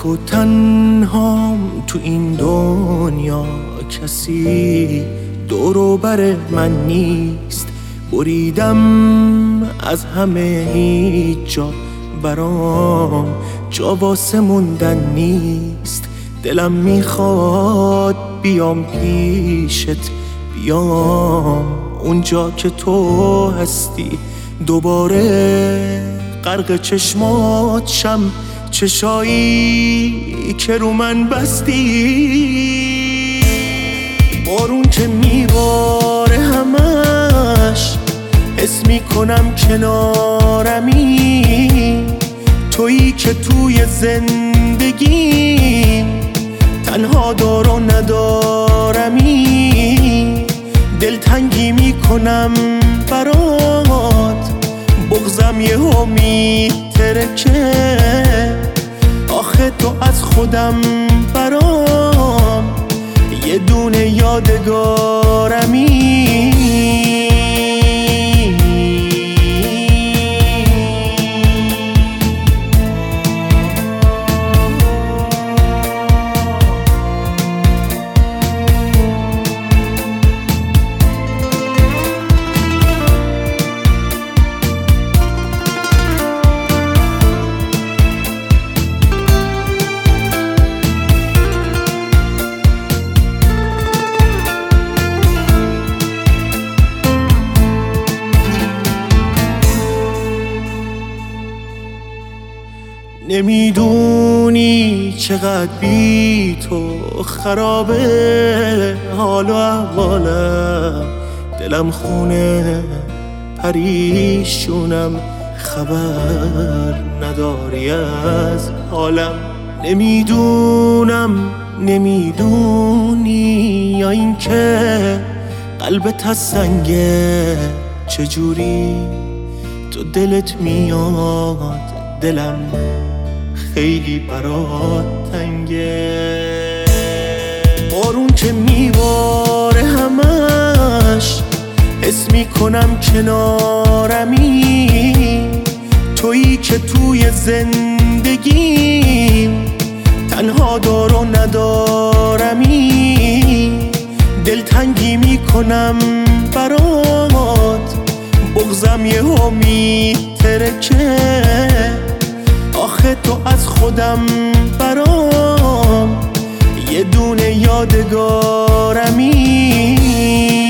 و تنهام تو این دنیا، کسی دور و بر من نیست. بریدم از همه، هیچ جا برام جا واسه موندن نیست. دلم میخواد بیام پیشت، بیام اونجا که تو هستی، دوباره غرق چشمات شم، چشایی که رو من بستی. بارون که میباره همش حس میکنم کنارمی، تویی که توی زندگیم تنها دار و ندارمی. دلتنگی میکنم برات، بغضم یهو میترکه، آخه تو از خودم برام یه دونه یادگارمی. نمیدونی چقدر بی تو خرابه حال و احوالم، دلم خونه پریشونم، خبر نداری از حالم. نمیدونی یا این که قلبت از سنگه، چجوری تو دلت میاد، دلم خیلی برات تنگه. بارون که میباره همش حس میکنم کنارمی، تویی که توی زندگیم تنها دار و ندارمی. دلتنگی میکنم برات، بغضم یهو میترکه، آخه تو از خودم برام یه دونه یادگارمی.